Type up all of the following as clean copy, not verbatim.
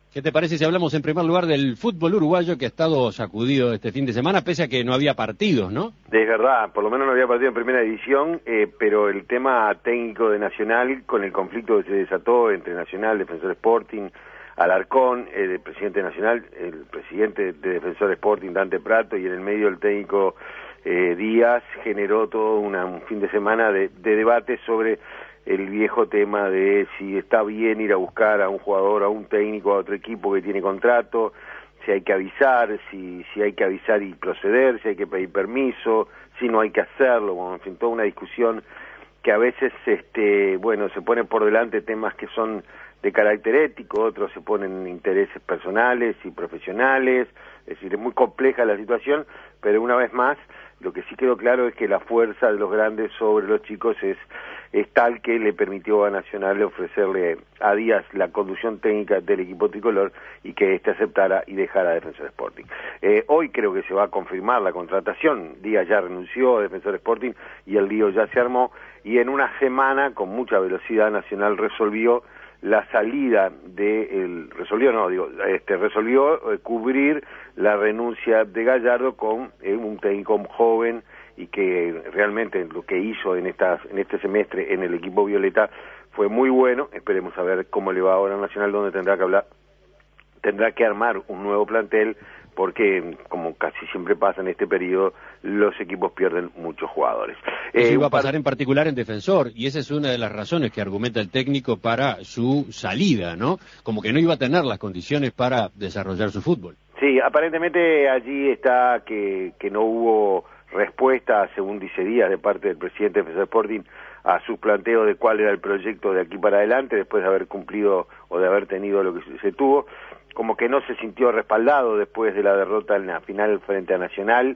¿Qué te parece si hablamos en primer lugar del fútbol uruguayo que ha estado sacudido este fin de semana, pese a que no había partidos, ¿no? Es verdad, por lo menos no había partido en primera división, pero el tema técnico de Nacional, con el conflicto que se desató entre Nacional, Defensor Sporting, Alarcón, el presidente Nacional, el presidente de Defensor Sporting, Dante Prato, y en el medio el técnico Díaz, generó todo un fin de semana de debate sobre el viejo tema de si está bien ir a buscar a un jugador, a un técnico, a otro equipo que tiene contrato, si hay que avisar, si hay que avisar y proceder, si hay que pedir permiso, si no hay que hacerlo, bueno, en fin, toda una discusión que a veces, bueno, se pone por delante temas que son de carácter ético, otros se ponen intereses personales y profesionales, es decir, es muy compleja la situación, pero una vez más, lo que sí quedó claro es que la fuerza de los grandes sobre los chicos es tal que le permitió a Nacional ofrecerle a Díaz la conducción técnica del equipo tricolor y que éste aceptara y dejara a Defensor Sporting. Hoy creo que se va a confirmar la contratación. Díaz ya renunció a Defensor Sporting y el lío ya se armó, y en una semana, con mucha velocidad, Nacional resolvió la salida resolvió cubrir la renuncia de Gallardo con un técnico joven, y que realmente lo que hizo en este semestre en el equipo violeta fue muy bueno. Esperemos a ver cómo le va ahora a Nacional, donde tendrá que armar un nuevo plantel, porque como casi siempre pasa en este periodo, los equipos pierden muchos jugadores. Eso iba a pasar en particular en Defensor, y esa es una de las razones que argumenta el técnico para su salida, ¿no? Como que no iba a tener las condiciones para desarrollar su fútbol. Sí, aparentemente allí está que no hubo respuesta, según dice Díaz, de parte del presidente de Defensor Sporting a su planteo de cuál era el proyecto de aquí para adelante, después de haber cumplido o de haber tenido lo que se tuvo. Como que no se sintió respaldado después de la derrota en la final frente a Nacional,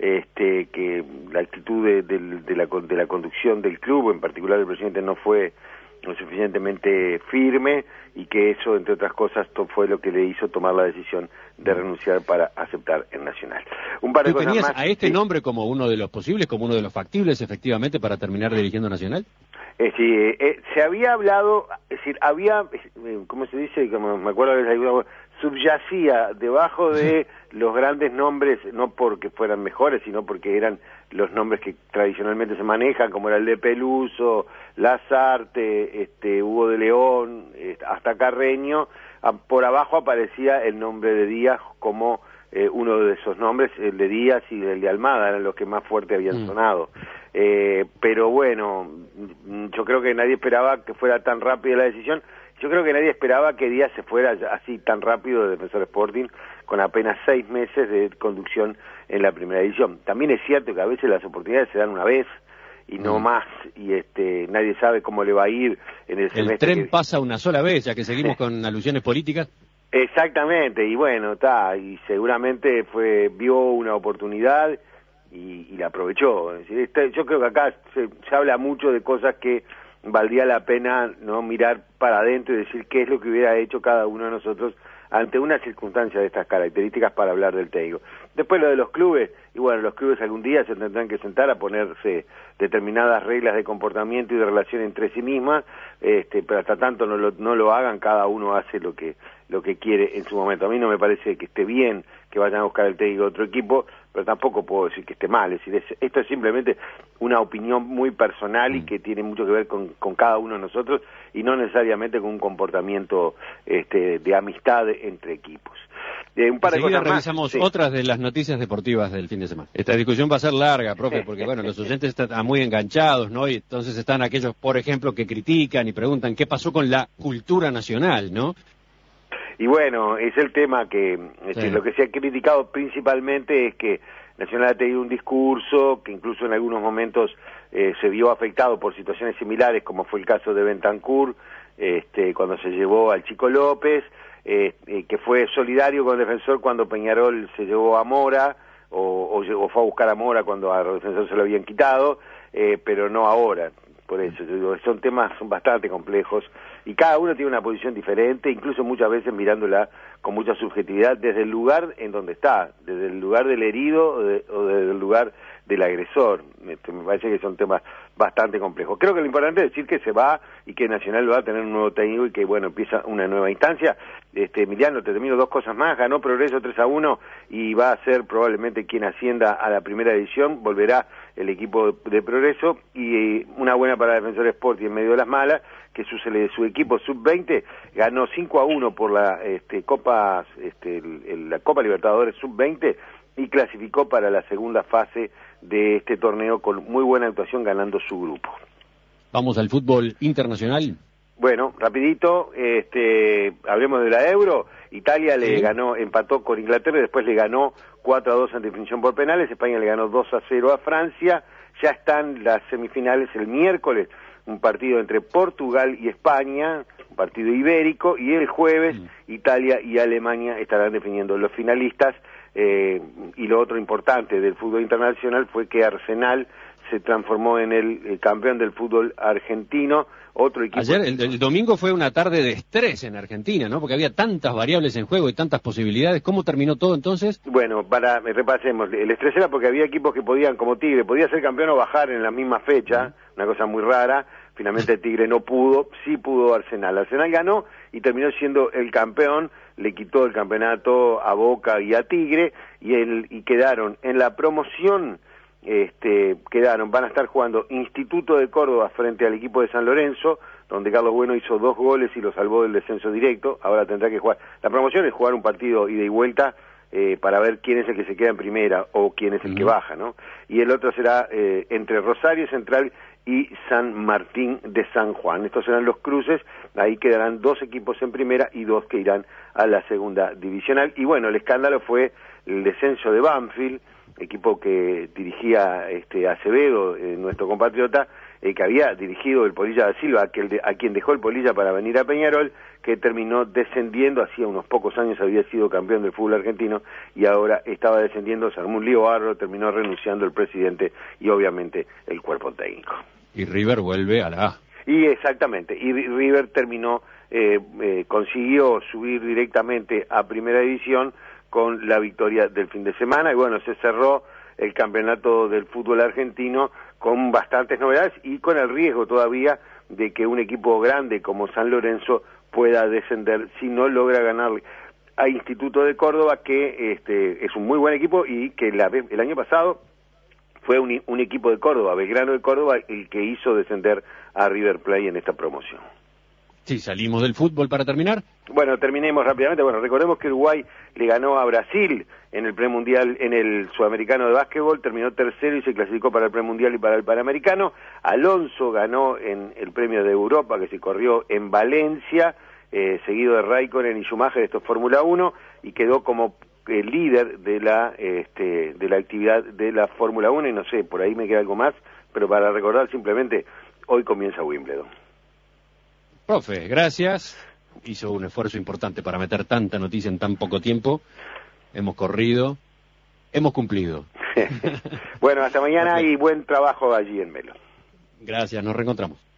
que la actitud de la conducción del club, en particular del presidente, no fue lo suficientemente firme, y que eso, entre otras cosas, fue lo que le hizo tomar la decisión de renunciar para aceptar el Nacional. Un par de ¿Tú cosas tenías más, a este nombre como uno de los posibles, como uno de los factibles, efectivamente, para terminar dirigiendo Nacional? Sí, se había hablado, es decir, había, ¿cómo se dice? Como me acuerdo que subyacía debajo de los grandes nombres, no porque fueran mejores, sino porque eran los nombres que tradicionalmente se manejan, como era el de Peluso, Lazarte, Hugo de León, hasta Carreño. Por abajo aparecía el nombre de Díaz como uno de esos nombres, el de Díaz y el de Almada, eran los que más fuerte habían sonado. Pero bueno, yo creo que nadie esperaba que fuera tan rápida la decisión. Yo creo que nadie esperaba que Díaz se fuera así tan rápido de Defensor Sporting, con apenas 6 meses de conducción en la primera división. También es cierto que a veces las oportunidades se dan una vez y no más, y nadie sabe cómo le va a ir en el semestre. El tren pasa una sola vez, ya que seguimos con alusiones políticas. Exactamente, y bueno, y seguramente vio una oportunidad y la aprovechó. Yo creo que acá se habla mucho de cosas que valdría la pena no mirar para adentro y decir qué es lo que hubiera hecho cada uno de nosotros ante una circunstancia de estas características para hablar del técnico. Después lo de los clubes, y bueno, los clubes algún día se tendrán que sentar a ponerse determinadas reglas de comportamiento y de relación entre sí mismas, pero hasta tanto no lo hagan, cada uno hace lo que quiere en su momento. A mí no me parece que esté bien que vayan a buscar el técnico de otro equipo, pero tampoco puedo decir que esté mal. Es decir, esto es simplemente una opinión muy personal y que tiene mucho que ver con cada uno de nosotros, y no necesariamente con un comportamiento de amistad entre equipos. Un par de cosas revisamos más. Otras de las noticias deportivas del fin de semana. Esta discusión va a ser larga, profe, porque bueno, los oyentes están muy enganchados, ¿no? Y entonces están aquellos, por ejemplo, que critican y preguntan qué pasó con la cultura nacional, ¿no? Y bueno, es el tema que lo que se ha criticado principalmente es que Nacional ha tenido un discurso que incluso en algunos momentos se vio afectado por situaciones similares, como fue el caso de Bentancur, cuando se llevó al Chico López, que fue solidario con el Defensor cuando Peñarol se llevó a Mora, o fue a buscar a Mora cuando a Defensor se lo habían quitado, pero no ahora. Por eso, yo digo, son bastante complejos, y cada uno tiene una posición diferente, incluso muchas veces mirándola con mucha subjetividad desde el lugar en donde está, desde el lugar del herido o desde el lugar del agresor. Me parece que son temas bastante complejos. Creo que lo importante es decir que se va y que Nacional va a tener un nuevo técnico y que, bueno, empieza una nueva instancia. Emiliano, te termino 2 cosas más. Ganó Progreso 3-1 y va a ser probablemente quien ascienda a la primera división. Volverá el equipo de Progreso y una buena para Defensor Sporting en medio de las malas, que su equipo sub-20 ganó 5-1 por la Copa la Copa Libertadores sub-20 y clasificó para la segunda fase de este torneo con muy buena actuación, ganando su grupo. Vamos al fútbol internacional. Bueno, rapidito, hablemos de la Euro. Italia le ganó, empató con Inglaterra y después le ganó 4-2 ante definición por penales. España le ganó 2-0 a Francia. Ya están las semifinales el miércoles, un partido entre Portugal y España, un partido ibérico, y el jueves Italia y Alemania estarán definiendo los finalistas. Y lo otro importante del fútbol internacional fue que Arsenal se transformó en el campeón del fútbol argentino. Otro equipo. Ayer, el domingo fue una tarde de estrés en Argentina, ¿no? Porque había tantas variables en juego y tantas posibilidades. ¿Cómo terminó todo entonces? Bueno, repasemos. El estrés era porque había equipos que podían, como Tigre, podía ser campeón o bajar en la misma fecha, una cosa muy rara. Finalmente Tigre no pudo, sí pudo Arsenal. Arsenal ganó y terminó siendo el campeón, le quitó el campeonato a Boca y a Tigre y quedaron en la promoción. Van a estar jugando Instituto de Córdoba frente al equipo de San Lorenzo, donde Carlos Bueno hizo 2 goles y lo salvó del descenso directo. Ahora tendrá que jugar. La promoción es jugar un partido ida y vuelta para ver quién es el que se queda en primera o quién es el que baja, ¿no? Y el otro será entre Rosario Central y San Martín de San Juan. Estos serán los cruces. Ahí quedarán 2 equipos en primera y 2 que irán a la segunda divisional. Y bueno, el escándalo fue el descenso de Banfield, equipo que dirigía Acevedo, nuestro compatriota, que había dirigido el Polilla da Silva, a quien dejó el Polilla para venir a Peñarol, que terminó descendiendo. Hacía unos pocos años había sido campeón del fútbol argentino y ahora estaba descendiendo. Se armó un lío bárbaro, terminó renunciando el presidente y obviamente el cuerpo técnico. Y River vuelve a la A. Y exactamente, y River terminó, consiguió subir directamente a primera división con la victoria del fin de semana, y bueno, se cerró el campeonato del fútbol argentino con bastantes novedades y con el riesgo todavía de que un equipo grande como San Lorenzo pueda descender si no logra ganarle a Instituto de Córdoba, que es un muy buen equipo y que el año pasado fue un equipo de Córdoba, Belgrano de Córdoba, el que hizo descender a River Plate en esta promoción. Sí, salimos del fútbol para terminar. Bueno, terminemos rápidamente. Bueno, recordemos que Uruguay le ganó a Brasil en el premundial, en el sudamericano de básquetbol, terminó tercero y se clasificó para el premundial y para el panamericano. Alonso ganó en el premio de Europa que se corrió en Valencia, seguido de Raikkonen y Schumacher, esto es Fórmula 1, y quedó como líder de la actividad de la Fórmula 1, y no sé, por ahí me queda algo más, pero para recordar simplemente, hoy comienza Wimbledon. Profe, gracias. Hizo un esfuerzo importante para meter tanta noticia en tan poco tiempo. Hemos corrido, hemos cumplido. Bueno, hasta mañana y buen trabajo allí en Melo. Gracias, nos reencontramos.